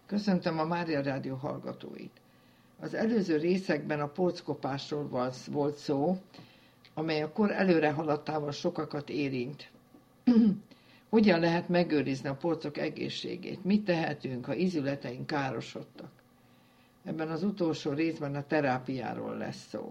Köszöntöm a Mária Rádió hallgatóit. Az előző részekben a porckopásról volt szó, amely a kor előre haladtával sokakat érint. Hogyan lehet megőrizni a porcok egészségét? Mit tehetünk, ha ízületeink károsodtak? Ebben az utolsó részben a terápiáról lesz szó.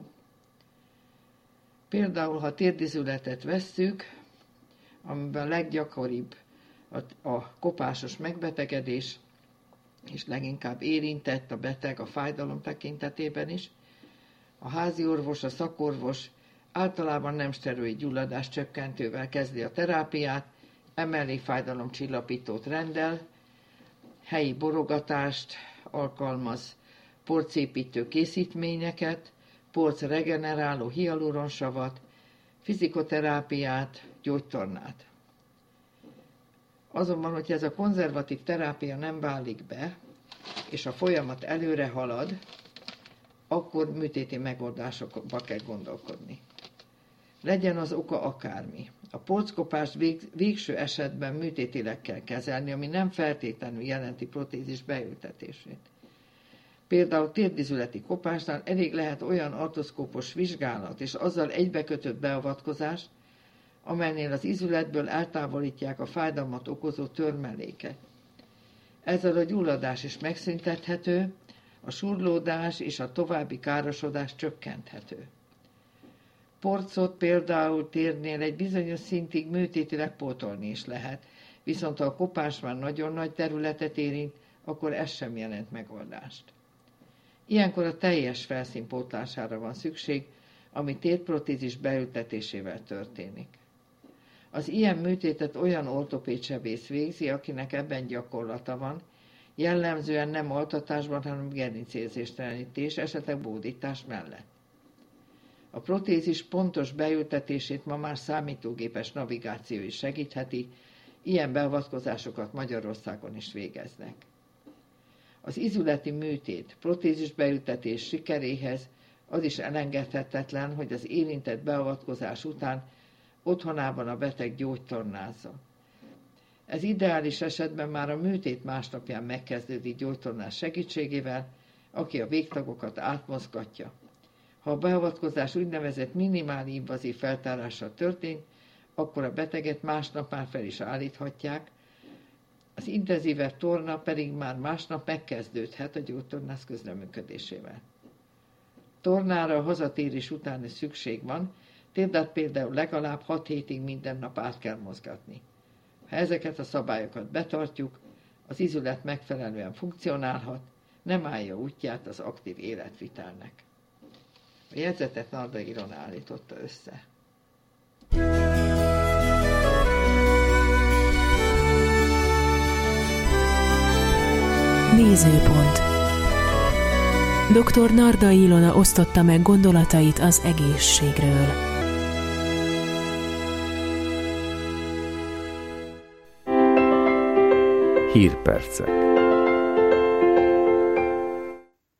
Például, ha térdizületet vesszük, amiben a leggyakoribb a kopásos megbetegedés, és leginkább érintett a beteg a fájdalom tekintetében is, a házi orvos, a szakorvos általában nem szteroid gyulladás csökkentővel kezdi a terápiát, emellé fájdalomcsillapítót rendel, helyi borogatást alkalmaz, porcépítő készítményeket, porc regeneráló hialuronsavat, fizikoterápiát, gyógytornát. Azonban, hogyha ez a konzervatív terápia nem válik be, és a folyamat előre halad, akkor műtéti megoldásokba kell gondolkodni. Legyen az oka akármi. A porckopást végső esetben műtétileg kell kezelni, ami nem feltétlenül jelenti protézis beültetését. Például térdizületi kopásnál elég lehet olyan artroszkópos vizsgálat és azzal egybekötött beavatkozás, amelynél az izületből eltávolítják a fájdalmat okozó törmeléket. Ezzel a gyulladás is megszüntethető, a surlódás és a további károsodás csökkenthető. Porcot például térnél egy bizonyos szintig műtétileg pótolni is lehet, viszont ha a kopás már nagyon nagy területet érint, akkor ez sem jelent megoldást. Ilyenkor a teljes felszín pótlására van szükség, ami térprotézis beültetésével történik. Az ilyen műtétet olyan ortopédsebész végzi, akinek ebben gyakorlata van, jellemzően nem altatásban, hanem gerincérzéstelenítés, esetleg bódítás mellett. A protézis pontos beültetését ma már számítógépes navigáció is segítheti, ilyen beavatkozásokat Magyarországon is végeznek. Az izületi műtét, protézis beültetés sikeréhez az is elengedhetetlen, hogy az érintett beavatkozás után otthonában a beteg gyógytornázza. Ez ideális esetben már a műtét másnapján megkezdődik gyógytornás segítségével, aki a végtagokat átmozgatja. Ha a beavatkozás úgynevezett minimál invazív feltárással történt, akkor a beteget másnap már fel is állíthatják, az intenzívebb torna pedig már másnap megkezdődhet a gyógytornász közreműködésével. Tornára a hazatérés után is szükség van, térdát például legalább 6 hétig minden nap át kell mozgatni. Ha ezeket a szabályokat betartjuk, az izület megfelelően funkcionálhat, nem állja útját az aktív életvitelnek. A jegyzetet Nardai Ilona állította össze. Nézőpont. Dr. Nardai Ilona osztotta meg gondolatait az egészségről. Hírpercek.